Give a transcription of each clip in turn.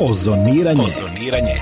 Ozoniranje.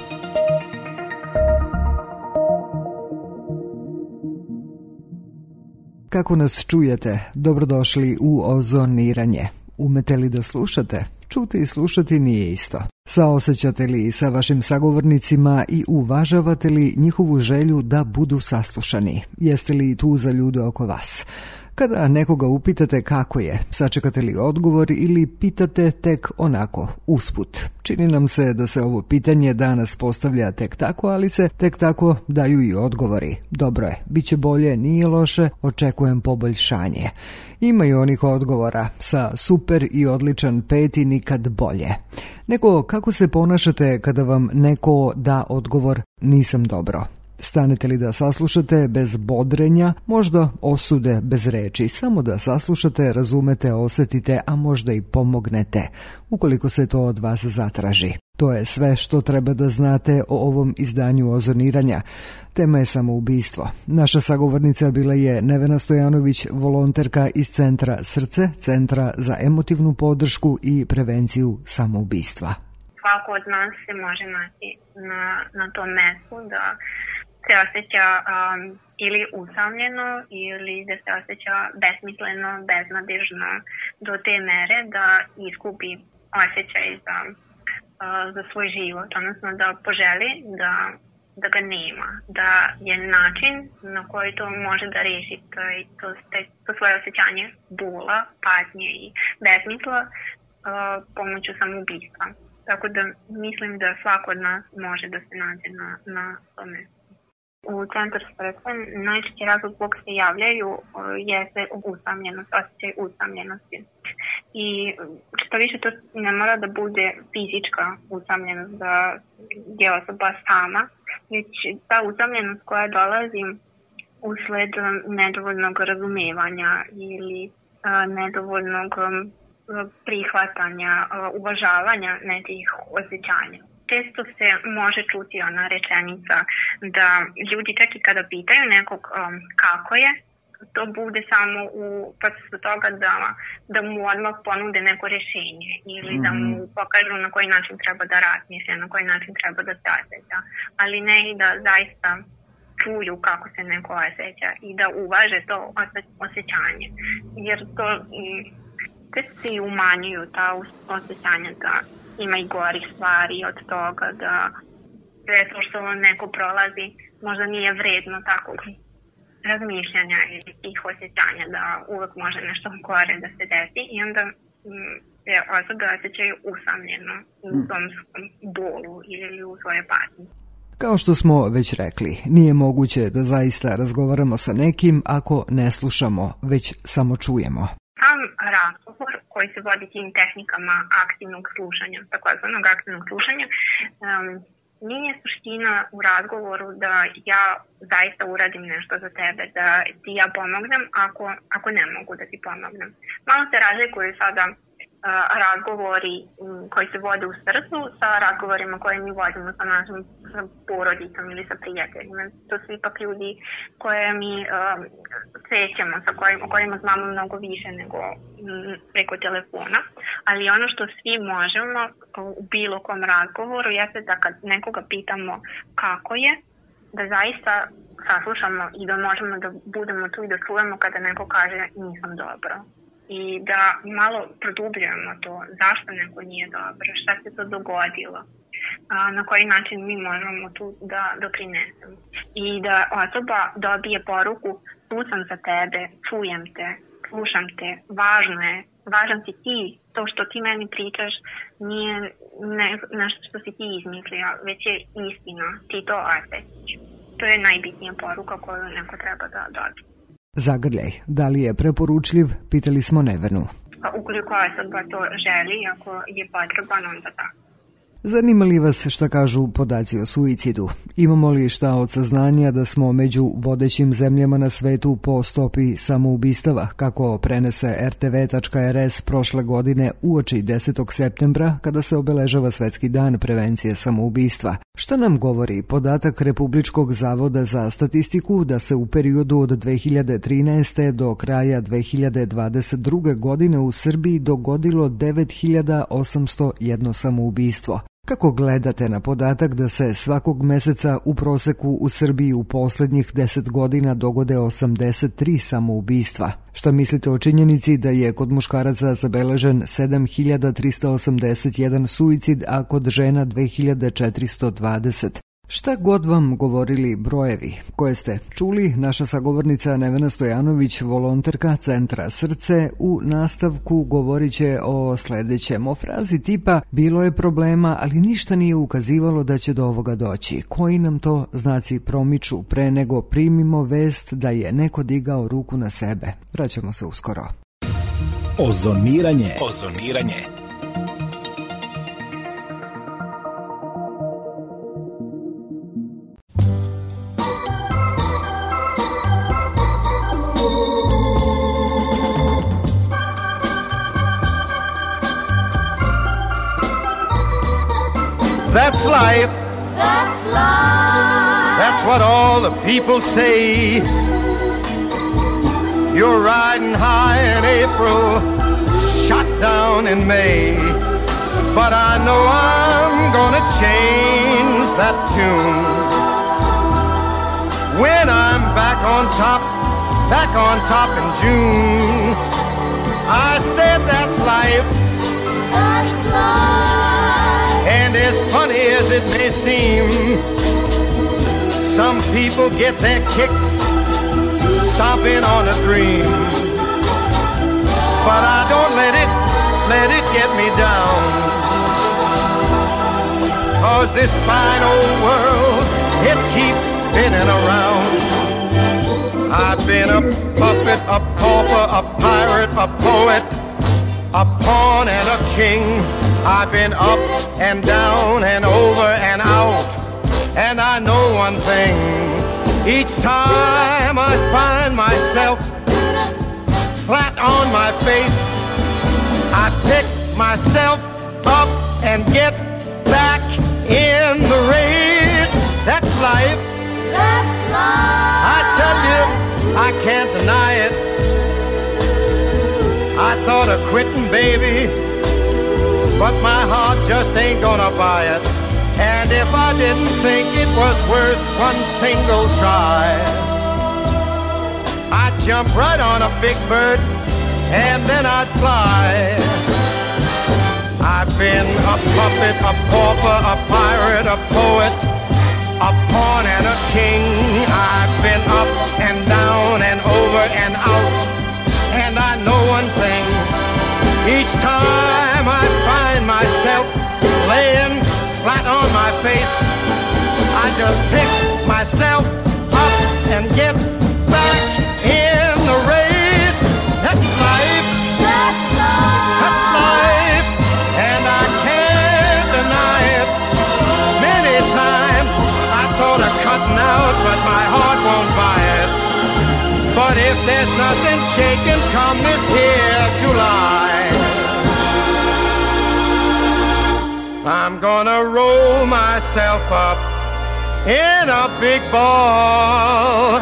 Kako nas čujete? Dobrodošli u Ozoniranje. Umete li da slušate? Čuti i slušati nije isto. Saosećate li sa vašim sagovornicima i uvažavate li njihovu želju da budu saslušani? Jeste li tu za ljude oko vas? Kada nekoga upitate kako je, sačekate li odgovor ili pitate tek onako, usput? Čini nam se da se ovo pitanje danas postavlja tek tako, ali se tek tako daju i odgovori. Dobro je, bit će bolje, nije loše, očekujem poboljšanje. Ima i onih odgovora sa super i odličan 5 i nikad bolje. Nego kako se ponašate kada vam neko da odgovor nisam dobro? Stanete li da saslušate bez bodrenja, možda osude bez reči, samo da saslušate, razumete, osjetite, a možda i pomognete, ukoliko se to od vas zatraži. To je sve što treba da znate o ovom izdanju Ozoniranja. Tema je samoubistvo. Naša sagovornica bila je Nevena Stojanović, volonterka iz Centra Srce, Centra za emotivnu podršku i prevenciju samoubistva. Svako od nas se može naći na tom mestu da se osjeća ili usamljeno ili da se osjeća besmisleno, beznadežno do te mere da iskupi osjećaj za svoj život, odnosno da poželi da ga nema, da je način na koji to može da reši to svoje osjećanje bola, patnje i besmisla pomoću samoubistva. Tako da mislim da svako od nas može da se nađe na tome. U Centru Srce najčešći razlog zbog se javljaju jeste usamljenost, osjećaj usamljenosti. I što više to ne mora da bude fizička usamljenost, da je osoba sama, već ta usamljenost koja dolazi usled nedovoljnog razumevanja ili nedovoljnog prihvatanja, uvažavanja nekih osjećanja. Često se može čuti ona rečenica da ljudi čak i kada pitaju nekog kako je, to bude samo u procesu toga da mu odmah ponude neko rješenje ili da mu pokažu na koji način treba da razmišlja, na koji način treba da se osjeća, ali ne i da zaista čuju kako se neko osjeća i da uvaže to osjećanje. Jer to se i umanjuju ta osjećanja da ima i gorih stvari od toga, da sve to što neko prolazi možda nije vredno takvog razmišljanja ili tih osjećanja, da uvek može nešto gore da se desi i onda se osobe osjećaju usamljeno u tom bolu ili u svoje patnji. Kao što smo već rekli, nije moguće da zaista razgovaramo sa nekim ako ne slušamo, već samo čujemo. Sam razgovor koji se vodi tim tehnikama aktivnog slušanja, takozvanog aktivnog slušanja, nije suština u razgovoru da ja zaista uradim nešto za tebe, da ti ja pomognem ako ne mogu da ti pomognem. Malo se razlikuju sada razgovori koji se vode u srcu sa razgovorima koje mi vodimo sa našim porodicom ili sa prijateljima. To su ipak ljudi koje mi srećemo, o kojima znamo mnogo više nego preko telefona. Ali ono što svi možemo u bilo kom razgovoru jeste da kad nekoga pitamo kako je, da zaista saslušamo i da možemo da budemo tu i da čujemo kada neko kaže nisam dobro. I da malo produbljujemo to, zašto neko nije dobro, šta se to dogodilo, na koji način mi možemo tu da doprinesemo. I da osoba dobije poruku, tu sam za tebe, čujem te, slušam te, važno je, važan si ti, to što ti meni pričaš nije nešto što si ti izmislio, već je istina, ti to osjećaš. To je najbitnija poruka koju neko treba da dobije. Zagrljaj, da li je preporučljiv, pitali smo Nevenu. Ukoliko osoba to želi, ako je potreban, onda da. Zanima li vas šta kažu podaci o suicidu? Imamo li šta od saznanja da smo među vodećim zemljama na svetu po stopi samoubistava, kako prenese RTV.rs prošle godine uoči 10. septembra kada se obeležava Svetski dan prevencije samoubistva? Što nam govori podatak Republičkog zavoda za statistiku da se u periodu od 2013. do kraja 2022. godine u Srbiji dogodilo 9801 samoubistvo? Kako gledate na podatak da se svakog meseca u proseku u Srbiji u posljednjih 10 godina dogode 83 samoubistva? Šta mislite o činjenici da je kod muškaraca zabeležen 7381 suicid, a kod žena 2420? Šta god vam govorili brojevi koje ste čuli, naša sagovornica Nevena Stojanović, volonterka Centra Srce, u nastavku govorit će o sljedećem, o frazi tipa bilo je problema, ali ništa nije ukazivalo da će do ovoga doći. Koji nam to znaci promiču pre nego primimo vest da je neko digao ruku na sebe? Vraćamo se uskoro. Ozoniranje. That's life. That's life. That's what all the people say. You're riding high in April, shot down in May. But I know I'm gonna change that tune. When I'm back on top in June. I said that's life. That's life. And as funny as it may seem, some people get their kicks stomping on a dream. But I don't let it get me down. 'Cause this fine old world, it keeps spinning around. I've been a puppet, a pauper, a pirate, a poet, a pawn and a king. I've been up and down and over and out. And I know one thing, each time I find myself flat on my face, I pick myself up and get back in the race. That's life. That's life. I tell you, I can't deny it. I thought of quitting, baby, but my heart just ain't gonna buy it. And if I didn't think it was worth one single try, I'd jump right on a big bird and then I'd fly. I've been a puppet, a pauper, a pirate, a poet, a pawn and a king. I've been up and down and over and out. And I know one thing, each time I find myself laying flat on my face, I just pick myself up and get back in the race. That's life. That's life. That's life. And I can't deny it. Many times I thought of cutting out, but my heart won't buy it. But if there's nothing shaking come this here July, I'm gonna roll myself up in a big ball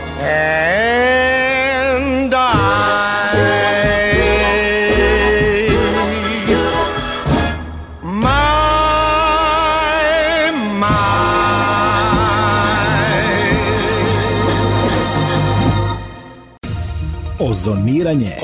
and die. Ozoniranje.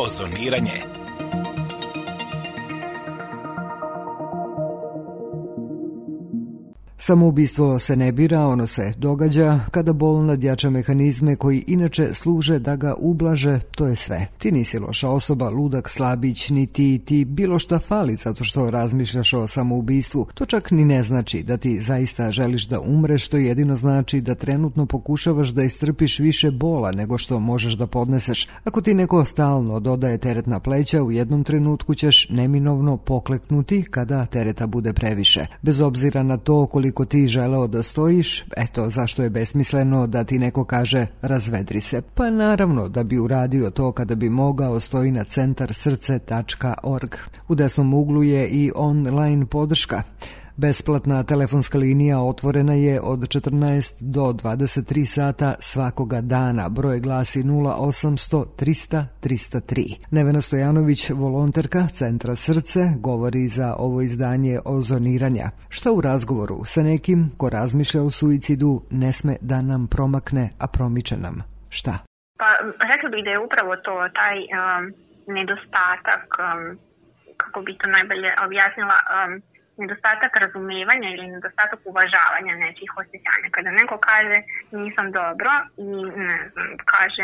Samoubistvo se ne bira, ono se događa kada bol nadjača mehanizme koji inače služe da ga ublaže, to je sve. Ti nisi loša osoba, ludak, slabić, ni ti bilo šta fali zato što razmišljaš o samoubistvu. To čak ni ne znači da ti zaista želiš da umreš, to jedino znači da trenutno pokušavaš da istrpiš više bola nego što možeš da podneseš. Ako ti neko stalno dodaje teret na pleća, u jednom trenutku ćeš neminovno pokleknuti kada tereta bude previše. Bez obzira na to koliko ti želeo da stojiš, eto zašto je besmisleno da ti neko kaže razvedri se. Pa naravno da bi uradio to kada bi mogao, stoji na centarsrce.org. U desnom uglu je i online podrška. Besplatna telefonska linija otvorena je od 14 do 23 sata svakoga dana. Broj glasi 0800 300 303. Nevena Stojanović, volonterka Centra Srce, govori za ovo izdanje Ozoniranja. Šta u razgovoru sa nekim ko razmišlja o suicidu ne sme da nam promakne, a promiče nam? Šta? Pa rekla bih da je upravo to taj nedostatak, kako bi to najbolje objasnila, nedostatak razumevanja ili nedostatak uvažavanja nekih osjećanja. Kada neko kaže nisam dobro i ne znam, kaže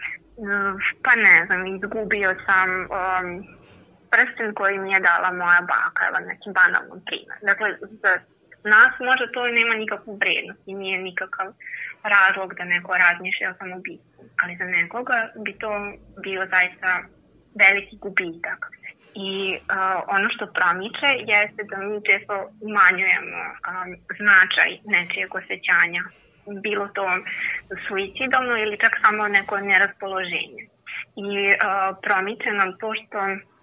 pa ne znam, izgubio sam prsten koji mi je dala moja baka, evo neki banalan primjer. Dakle, za nas možda to nema nikakvu vrednost i nije nikakav razlog da neko razmišlja o samoubistvu, ali za nekoga bi to bio zaista veliki gubitak. I ono što promiče jeste da mi često umanjujemo značaj nečijeg osjećanja, bilo to suicidalno ili čak samo neko neraspoloženje. I promiče nam to što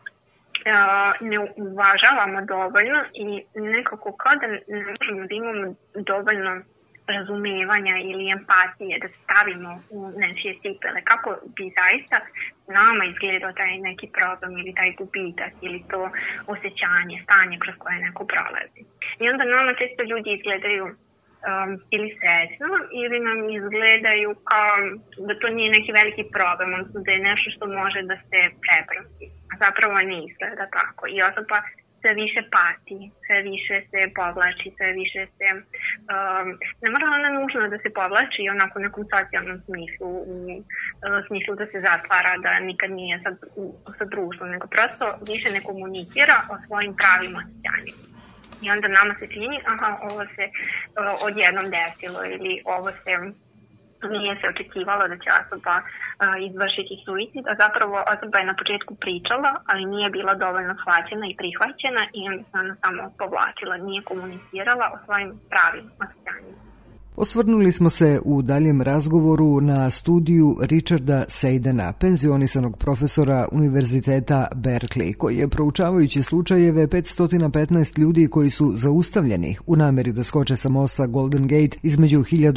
ne uvažavamo dovoljno i nekako kao da ne možemo da imamo dovoljno razumevanja ili empatije, da stavimo u nečije cipele, kako bi zaista nama izgledao taj neki problem ili taj gubitak ili to osjećanje, stanje kroz koje neko prolazi. I onda nama često ljudi izgledaju ili srećno ili nam izgledaju kao da to nije neki veliki problem, odnosno da je nešto što može da se prebrodi. A zapravo ne izgleda tako. I osoba sve više pati, sve više se povlači, sve više se... ne mora ona nužno da se povlači onako u nekom socijalnom smislu, u smislu da se zatvara, da nikad nije sa društvom, nego prosto više ne komunicira o svojim pravim osjećanjima. I onda nama se čini, ovo se odjednom desilo ili ovo se nije se očekivalo da će osoba izvršiti suicid, a zapravo osoba je na početku pričala, ali nije bila dovoljno shvaćena i prihvaćena i onda se ona samo povlačila, nije komunicirala o svojim pravim osjećanjima. Osvrnuli smo se u daljem razgovoru na studiju Richarda Seidena, penzionisanog profesora Univerziteta Berkeley, koji je proučavajući slučajeve 515 ljudi koji su zaustavljeni u nameri da skoče sa mosta Golden Gate između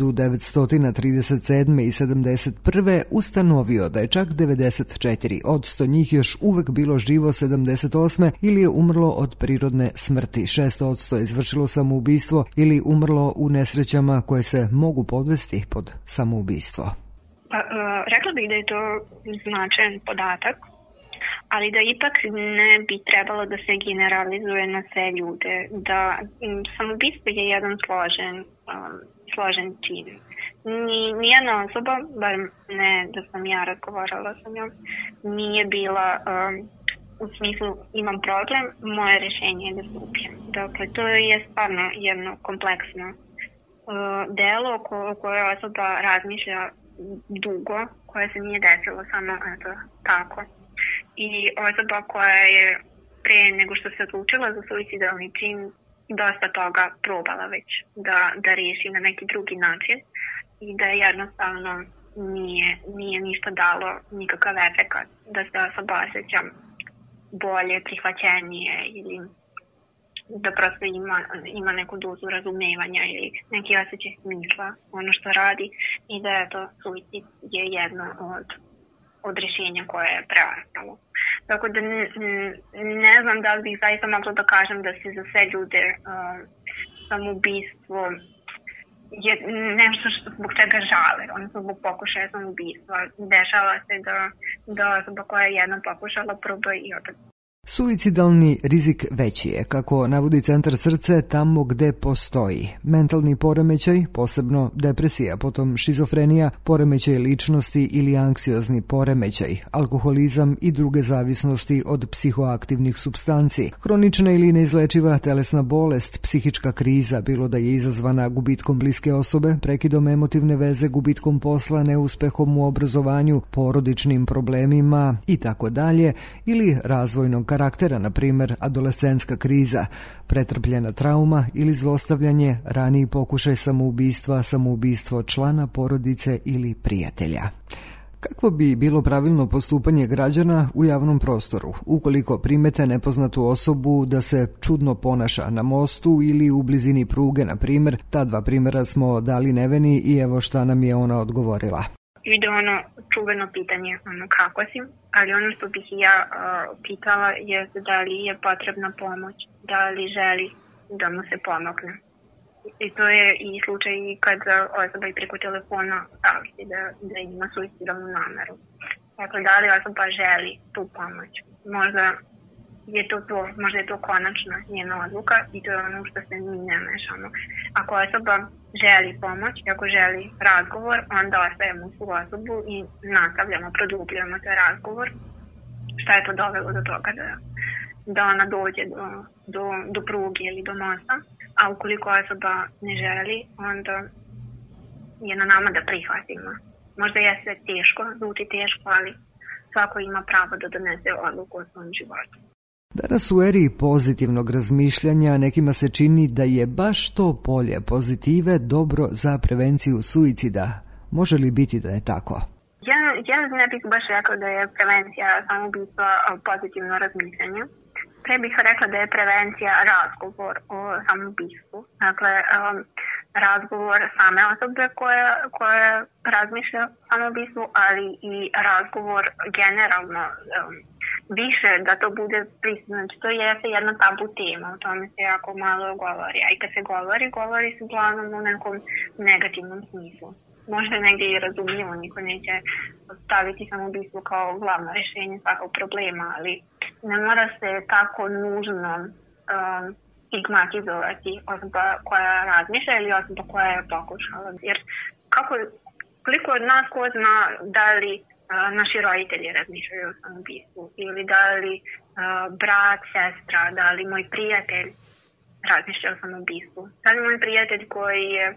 1937. i 71. ustanovio da je čak 94 od 100 njih još uvek bilo živo 78. ili je umrlo od prirodne smrti. 6% je izvršilo samoubistvo ili umrlo u nesrećama koje se mogu podvesti pod samoubistvo. Rekla bih da je to značajan podatak, ali da ipak ne bi trebalo da se generalizuje na sve ljude, da samoubistvo je jedan složen čin. Nijedna osoba, bar ne da sam ja razgovarala sa njom, nije bila u smislu imam problem, moje rješenje je da se ubijem. Dakle, to je stvarno jedno kompleksno delo koje osoba razmišlja dugo, koje se nije desilo samo tako. I osoba koja je pre nego što se odlučila za suicidalni čin dosta toga probala već da riješi na neki drugi način i da jednostavno nije ništa dalo nikakav efekat, da se osoba osjeća bolje, prihvaćenije ili da prosto ima neku dozu razumevanja ili neki osjećaj smisla ono što radi i da je to suicid je jedno od rješenja koje je preostalo. Tako da ne znam da li bih zaista mogla da kažem da se za sve ljude samoubistvo je nešto zbog čega žale, odnosno zbog pokušaja samoubistva. Dešava se da osoba koja je jednom pokušala proba i opet. Suicidalni rizik veći je, kako navodi Centar Srce, tamo gde postoji mentalni poremećaj, posebno depresija, potom šizofrenija, poremećaj ličnosti ili anksiozni poremećaj, alkoholizam i druge zavisnosti od psihoaktivnih supstanci, hronična ili neizlečiva telesna bolest, psihička kriza, bilo da je izazvana gubitkom bliske osobe, prekidom emotivne veze, gubitkom posla, neuspehom u obrazovanju, porodičnim problemima i tako dalje, ili razvojnog karaktera, na primjer adolescentska kriza, pretrpljena trauma ili zlostavljanje, raniji pokušaj samoubistva, samoubistvo člana porodice ili prijatelja. Kakvo bi bilo pravilno postupanje građana u javnom prostoru, ukoliko primete nepoznatu osobu da se čudno ponaša na mostu ili u blizini pruge, na primjer? Ta dva primjera smo dali Neveni i evo šta nam je ona odgovorila. Ide ono čuveno pitanje, kako si, ali ono što bih i ja pitala je da li je potrebna pomoć, da li želi da mu se pomogne. I to je i slučaj kad osoba i preko telefona saopšti da ima suicidalnu nameru. Dakle, da li osoba želi tu pomoć? Možda je to konačna njena odluka i to je ono što se mi ne mešamo. Ako osoba želi pomoć, ako želi razgovor, onda ostajemo u tu osobu i nastavljamo, produbljamo taj razgovor. Šta je to dovelo do toga da ona dođe do pruge ili do mosta, a ukoliko osoba ne želi, onda je na nama da prihvatimo. Možda je sve teško, zvuči teško, ali svako ima pravo da donese odluku o svom životu. Danas u eri pozitivnog razmišljanja nekima se čini da je baš to polje pozitive dobro za prevenciju suicida. Može li biti da je tako? Ja ne bih baš rekla da je prevencija samoubistva pozitivno razmišljanje. Pre bih rekla da je prevencija razgovor o samoubistvu. Dakle, razgovor same osobe koja razmišlja o samoubistvu, ali i razgovor generalno više da to bude prisutno. Znači, to je jedna tabu tema, o tome se jako malo govori. A i kad se govori se uglavnom u nekom negativnom smislu. Možda negdje i razumljivo, niko neće staviti samoubistvo kao glavno rješenje svakog problema, ali ne mora se tako nužno stigmatizovati osoba koja razmišlja ili osoba koja je pokušala. Jer koliko od nas ko zna da li naši roditelji razmišljaju o samoubistvu ili da li brat, sestra, da li moj prijatelj razmišlja o samoubistvu. Da li moj prijatelj koji je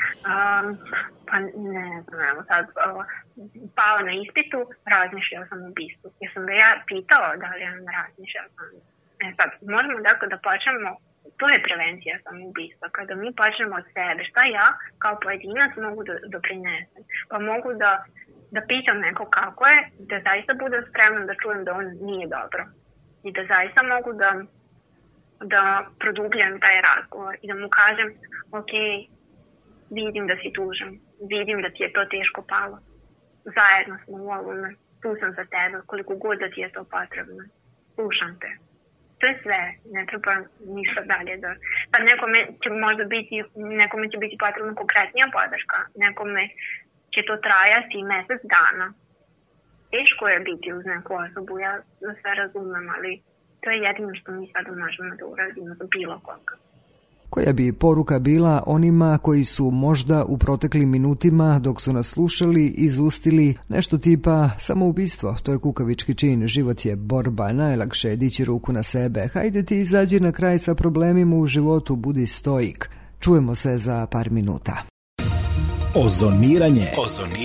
pao na ispitu razmišlja o samoubistvu. Jer sam ga ja pitala da li on razmišlja o samoubistvu. Sad, možemo dakle da počnemo, to je prevencija samoubistva, kada mi počnemo od sebe, šta ja kao pojedinac mogu da doprinesem, pa mogu da pitam neko kako je, da zaista budem spremna da čujem da on nije dobro i da zaista mogu da produbljem taj razgovor i da mu kažem, ok, vidim da si tužan, vidim da ti je to teško palo, zajedno smo u ovome, tu sam za tebe, koliko god da ti je to potrebno, slušam te. To je sve, ne treba ništa dalje. Pa nekome će biti potrebna konkretnija podrška, nekome će to trajati mjesec dana. Teško je biti uz neku osobu, ja sve razumem, ali to je jedino što mi sada možemo da uradimo za bilo koga. Koja bi poruka bila onima koji su možda u proteklim minutima dok su nas slušali izustili nešto tipa samoubistvo, to je kukavički čin, život je borba, najlakše je dići ruku na sebe, hajde ti izađi na kraj sa problemima u životu, budi stoik. Čujemo se za par minuta. Ozoniranje.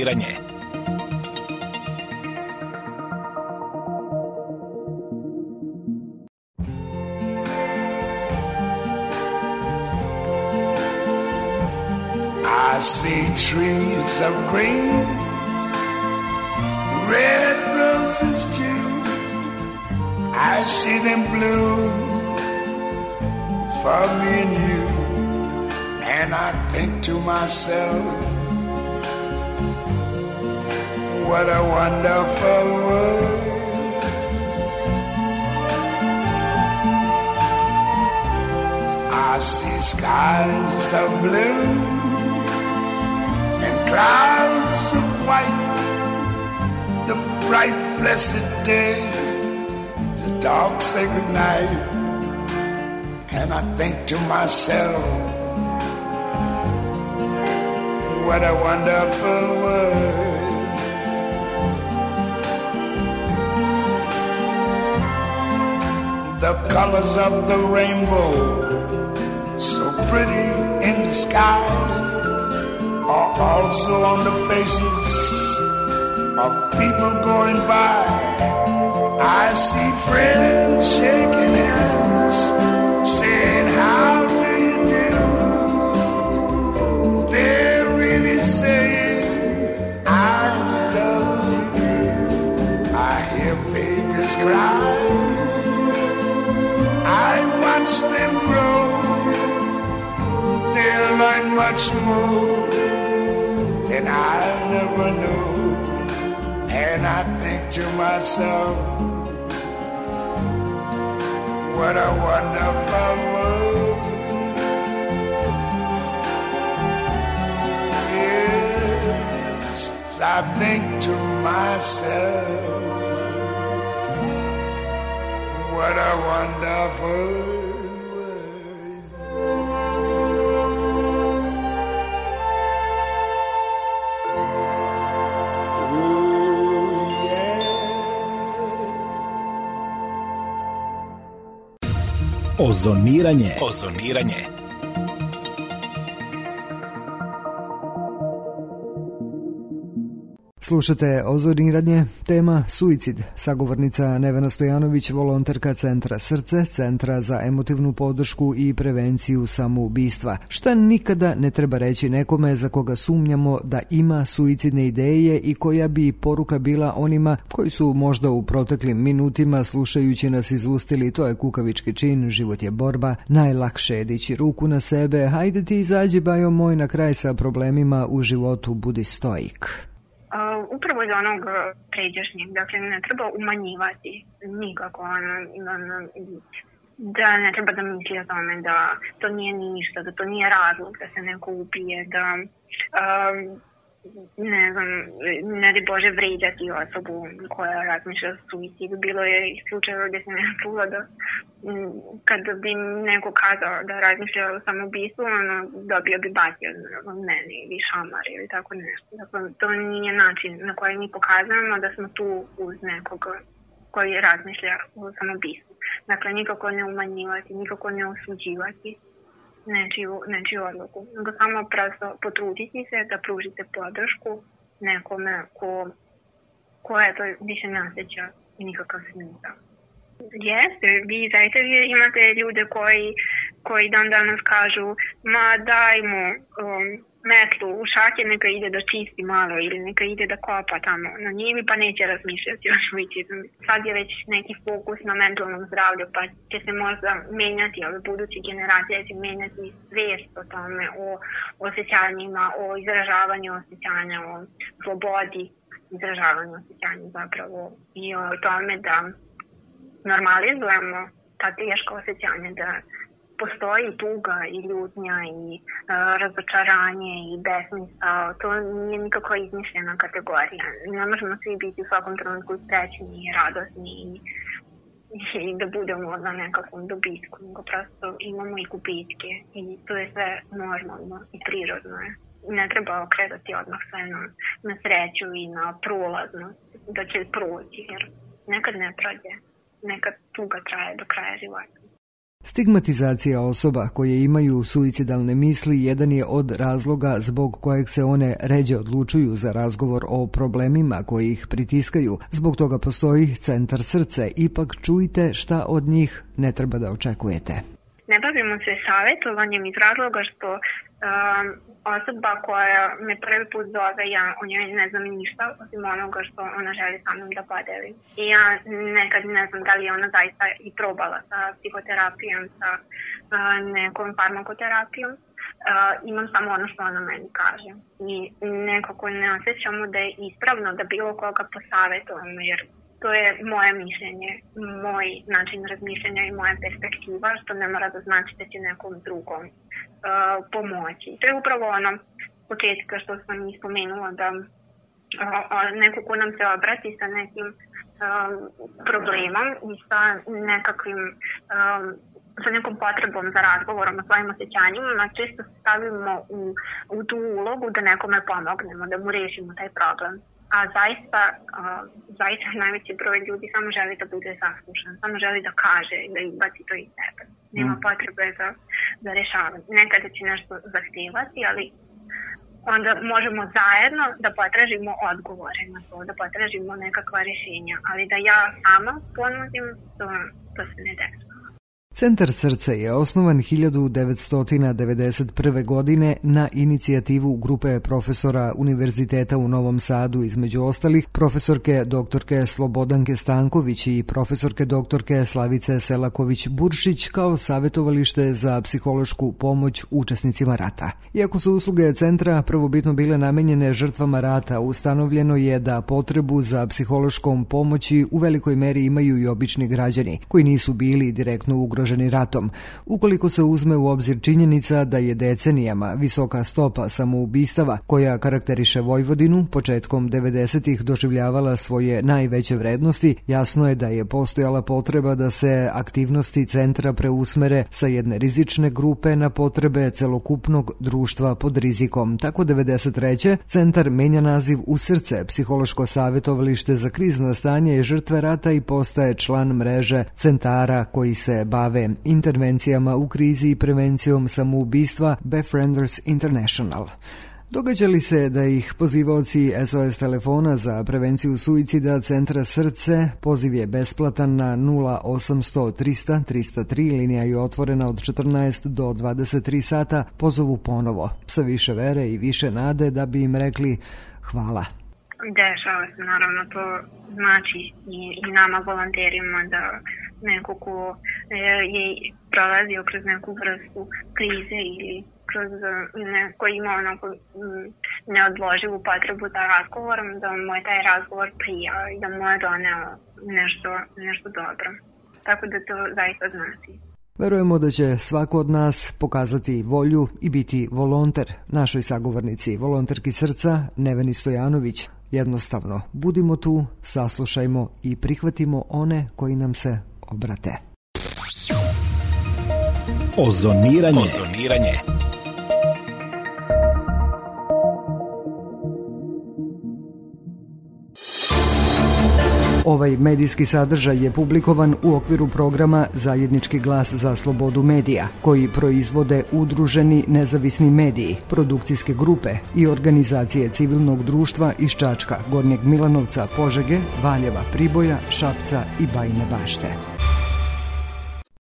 I see trees of green, red roses too. I see them bloom for me and you. And I think to myself, what a wonderful world. I see skies of blue and clouds of white, the bright blessed day, the dark sacred night. And I think to myself, what a wonderful world. The colors of the rainbow, so pretty in the sky, are also on the faces of people going by. I see friends shaking hands, saying, how do you do? They're really saying, I love you. much more than I never knew. And I think to myself, what a wonderful world. Yes, I think to myself, what a wonderful world. Ozoniranje. Slušate Ozoniranje, tema suicid. Sagovornica Nevena Stojanović, volonterka Centra Srce, Centra za emotivnu podršku i prevenciju samoubistva. Šta nikada ne treba reći nekome za koga sumnjamo da ima suicidne ideje i koja bi poruka bila onima koji su možda u proteklim minutima slušajući nas izustili: to je kukavički čin, život je borba, najlakše je dići ruku na sebe, hajde ti izađi bajo moj na kraj sa problemima u životu, budi stoik. Upravo iz onog pređašnjeg, dakle ne treba umanjivati nikako, da ne treba da misli o tome da to nije ništa, da to nije razlog da se neko upije, da ne znam, ne di Bože vređati osobu koja razmišlja o suicidu. Bilo je slučajeva gdje sam ja čula da kada bi neko kazao da razmišlja o samoubistvu, dobio bi batio mene ili šamar ili tako nešto. Dakle, to nije način na koji mi pokazujemo da smo tu uz nekoga koji razmišlja o samoubistvu. Dakle, nikako ne umanjivati, nikako ne osuđivati nečiju odluku, nego samo prosto potruditi se da pružite podršku nekome ko eto više ne osjeća nikakav smisao. Jeste, vi zaista imate ljude koji dan danas kažu: ma daj mu metlu u šake, neka ide da čisti malo ili neka ide da kopa tamo na njivi, pa neće razmišljati o suicidu. Sad je već neki fokus na mentalnom zdravlju, pa će se možda menjati, ove buduće generacije će menjati svijest o tome, o osjećanjima, o izražavanju osjećanja, o slobodi izražavanju osjećanja zapravo i o tome da normalizujemo ta teška osjećanja, da postoji tuga i ljutnja i razočaranje i besmisao. To nije nikako izmišljena kategorija. Ne možemo svi biti u svakom trenutku srećni i radosni i da budemo na nekakvom dobitku, nego prosto imamo i gubitke i to je sve normalno i prirodno je. Ne treba okretati odmah sve na sreću i na prolaznost, da će proći, jer nekad ne prođe, nekad tuga traje do kraja života. Stigmatizacija osoba koje imaju suicidalne misli jedan je od razloga zbog kojeg se one ređe odlučuju za razgovor o problemima koji ih pritiskaju. Zbog toga postoji Centar Srce. Ipak čujte šta od njih ne treba da očekujete. Ne bavimo se savjetovanjem iz razloga što osoba koja me prvi put zove, ja o njoj ne znam ništa osim onoga što ona želi sa mnom da podeli. I ja nekad ne znam da li je ona zaista i probala sa psihoterapijom, sa nekom farmakoterapijom. Imam samo ono što ona meni kaže. I nekako ne osjećamo da je ispravno da bilo koga posavjetujemo, jer to je moje mišljenje, moj način razmišljanja i moja perspektiva, što ne mora da znači da će nekom drugom pomoći. To je upravo ono početka što sam i spomenula, da neko ko nam se obrati sa nekim problemom i sa nekakvim sa nekom potrebom za razgovorom o svojim osjećanjima, često stavimo u tu ulogu da nekome pomognemo, da mu rešimo taj problem. A zaista najveći broj ljudi samo želi da bude saslušan, samo želi da kaže i da izbaci to iz sebe. Nema potrebe za rešavanje. Nekada će nešto zahtevati, ali onda možemo zajedno da potražimo odgovore na to, da potražimo nekakva rješenja. Ali da ja sama ponudim, to se ne dešava. Centar Srce je osnovan 1991. godine na inicijativu grupe profesora Univerziteta u Novom Sadu, između ostalih profesorke doktorke Slobodanke Stanković i profesorke doktorke Slavice Selaković-Buršić kao savjetovalište za psihološku pomoć učesnicima rata. Iako su usluge centra prvobitno bile namenjene žrtvama rata, ustanovljeno je da potrebu za psihološkom pomoći u velikoj meri imaju i obični građani koji nisu bili direktno ugroženi ratom. Ukoliko se uzme u obzir činjenica da je decenijama visoka stopa samoubistava koja karakteriše Vojvodinu početkom 90-ih doživljavala svoje najveće vrednosti, jasno je da je postojala potreba da se aktivnosti centra preusmere sa jedne rizične grupe na potrebe celokupnog društva pod rizikom. Tako 93. centar menja naziv u Srce, psihološko savjetovalište za krizna stanja i žrtve rata i postaje član mreže centara koji se bave intervencijama u krizi i prevencijom samoubistva Befrienders International. Događa li se da ih pozivaoci SOS telefona za prevenciju suicida centra Srce, poziv je besplatan na 0800 300 303, linija je otvorena od 14 do 23 sata, pozovu ponovo, sa više vere i više nade da bi im rekli hvala. Dešava se, naravno, to znači i nama volonterima da neko ko je prolazio kroz neku vrstu krize ili kroz neko ima onako neodloživu potrebu za razgovorom, da mu je taj razgovor prija i da mu je doneo nešto dobro. Tako da to zaista znači. Verujemo da će svako od nas pokazati volju i biti volonter. Našoj sagovornici, volonterki Srca, Neveni Stojanović, jednostavno budimo tu, saslušajmo i prihvatimo one koji nam se obrate. Ozoniranje. Ovaj medijski sadržaj je publikovan u okviru programa Zajednički glas za slobodu medija, koji proizvode udruženi nezavisni mediji, produkcijske grupe i organizacije civilnog društva iz Čačka, Gornjeg Milanovca, Požege, Valjeva, Priboja, Šapca i Bajine Bašte.